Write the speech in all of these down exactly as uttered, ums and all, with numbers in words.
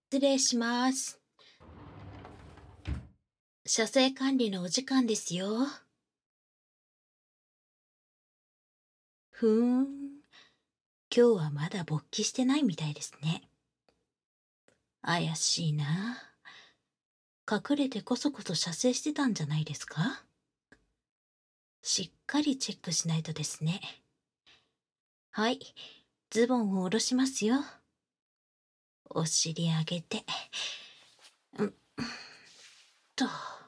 失礼します。車制管理のお時間ですよ。ふーん。今日はまだ勃起してないみたいですね。怪しいな。隠れてこそこそ射精してたんじゃないですか？しっかりチェックしないとですね。はい、ズボンを下ろしますよ。お尻上げて。んと。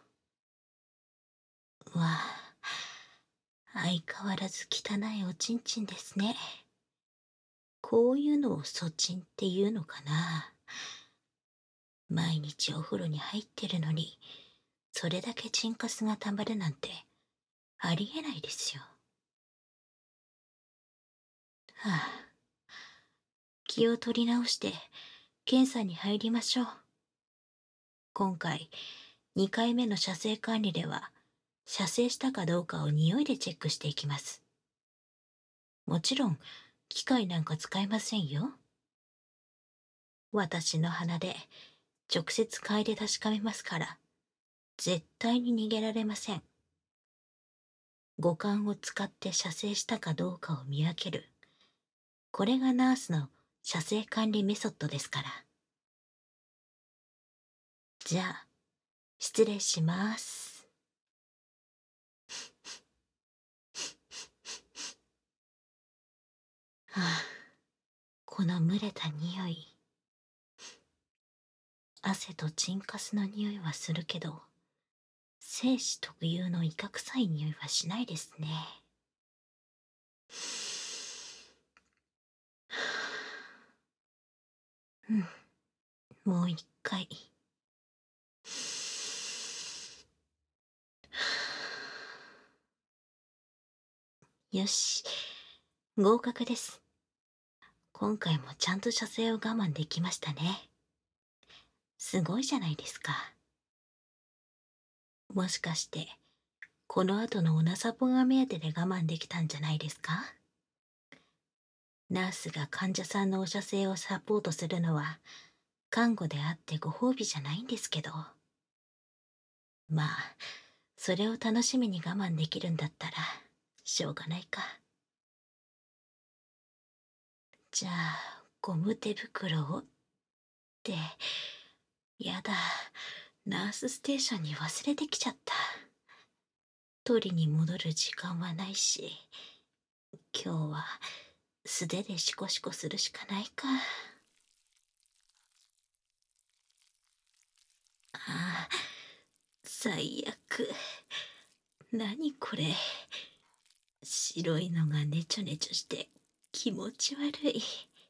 わあ、相変わらず汚いおちんちんですね。こういうのをそちんっていうのかな。毎日お風呂に入ってるのに、それだけチンカスがたまるなんて、ありえないですよ。はあ、気を取り直して、検査に入りましょう。今回、にかいめの射精管理では、射精したかどうかを匂いでチェックしていきます。もちろん、機械なんか使いませんよ。私の鼻で、直接嗅いで確かめますから、絶対に逃げられません。五感を使って射精したかどうかを見分ける。これがナースの射精管理メソッドですから。じゃあ、失礼します。はあ、この蒸れた匂い。汗とチンカスの匂いはするけど、精子特有のイカ臭い匂いはしないですね。うん、もう一回。よし、合格です。今回もちゃんと射精を我慢できましたね。すごいじゃないですか。もしかして、この後のオナサポが目当てで我慢できたんじゃないですか？ナースが患者さんのお射精をサポートするのは、看護であってご褒美じゃないんですけど。まあ、それを楽しみに我慢できるんだったら、しょうがないか。じゃあ、ゴム手袋をって、やだ、ナースステーションに忘れてきちゃった。取りに戻る時間はないし、今日は素手でシコシコするしかないか。ああ、最悪。何これ。白いのがネチョネチョして気持ち悪い。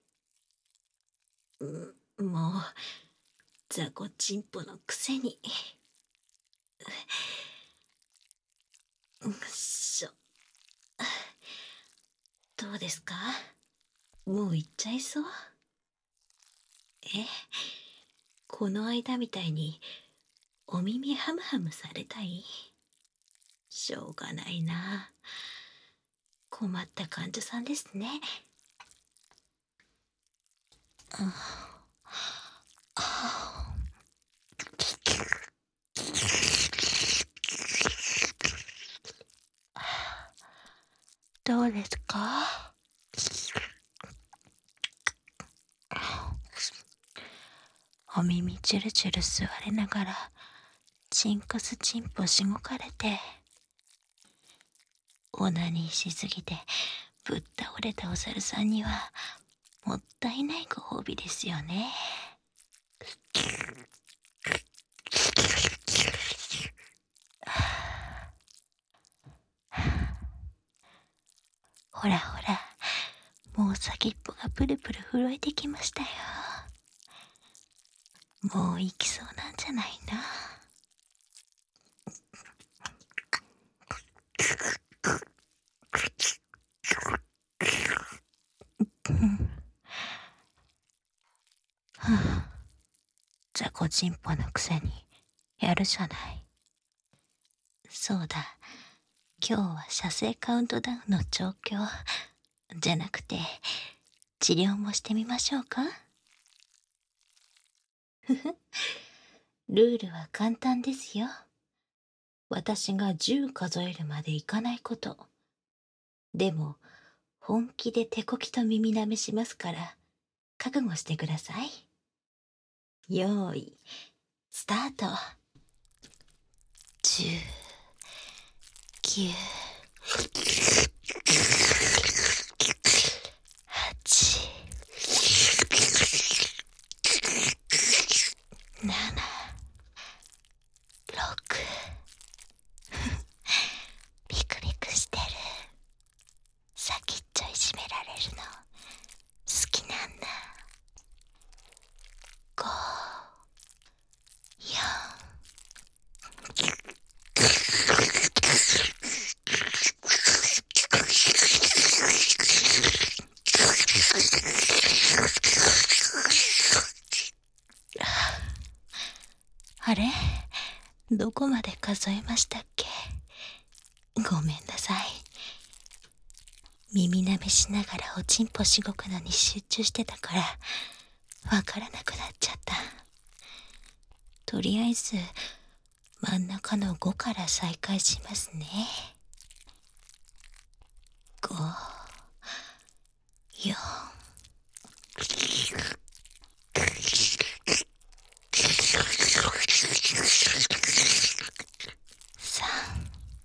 うもう、雑魚チンポのくせに。うっしょ。どうですか？もう行っちゃいそう？え、この間みたいにお耳ハムハムされたい？しょうがないな。困った患者さんですね。どうですか？お耳チュルチュル吸われながらチンコスチンポしごかれて、オナニーしすぎてぶっ倒れたお猿さんにはもったいないご褒美ですよね。ほらほら、もう先っぽがプルプル震えてきましたよ。もう行きそうなんじゃないな。はあ、じゃこちんぽのくせにやるじゃない。そうだ、今日は射精カウントダウンの調教じゃなくて治療もしてみましょうか。 ふふ。ルールは簡単ですよ。私がじゅう数えるまでいかないこと。でも、本気で手こきと耳舐めしますから、覚悟してください。よーい、スタート。じゅう、きゅう、はち、なな、ろく。ビクビクしてる。先っちょいじめられるの好きなんだ。ご、よん。あれ、どこまで数えましたっけ？ごめんなさい。耳舐めしながらおちんぽしごくのに集中してたから、わからなくなっちゃった。とりあえず、真ん中のごから再開しますね。ご、よん、さん。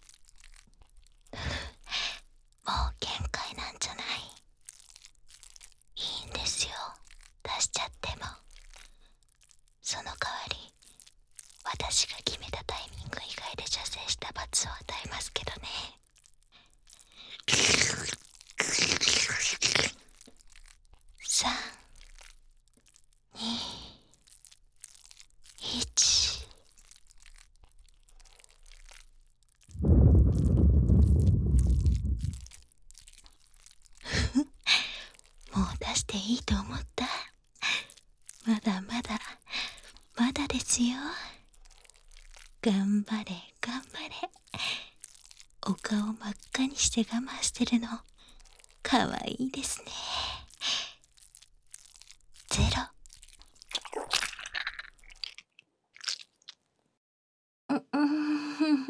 もう限界なんじゃない？いいんですよ、出しちゃっても。その代わり、私が決めたタイミング以外で射精した罰を与えますけどね。さん、に、いち。もう出していいと思った。まだまだ、まだですよ。頑張れ、頑張れ。お顔真っ赤にして我慢してるの、かわいいですね。ゼロ。う、うん。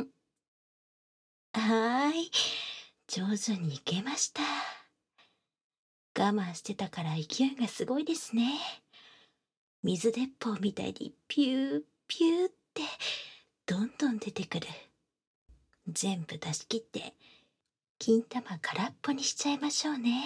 はーい。上手にいけました。我慢してたから勢いがすごいですね。水鉄砲みたいにピューピューってどんどん出てくる。全部出し切って金玉空っぽにしちゃいましょうね。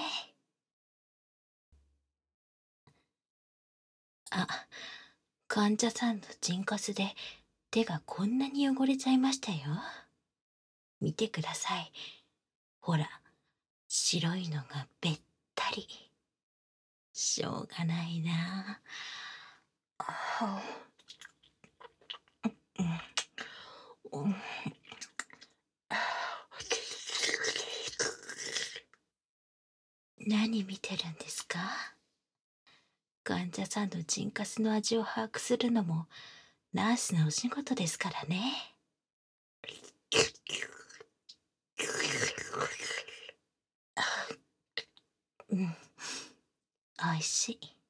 あ、患者さんのチンカスで手がこんなに汚れちゃいましたよ。見てください。ほら、白いのがべったり。しょうがないなあ。うん、何見てるんですか？患者さんのチンカスの味を把握するのもナースのお仕事ですからね。うん、おいしい。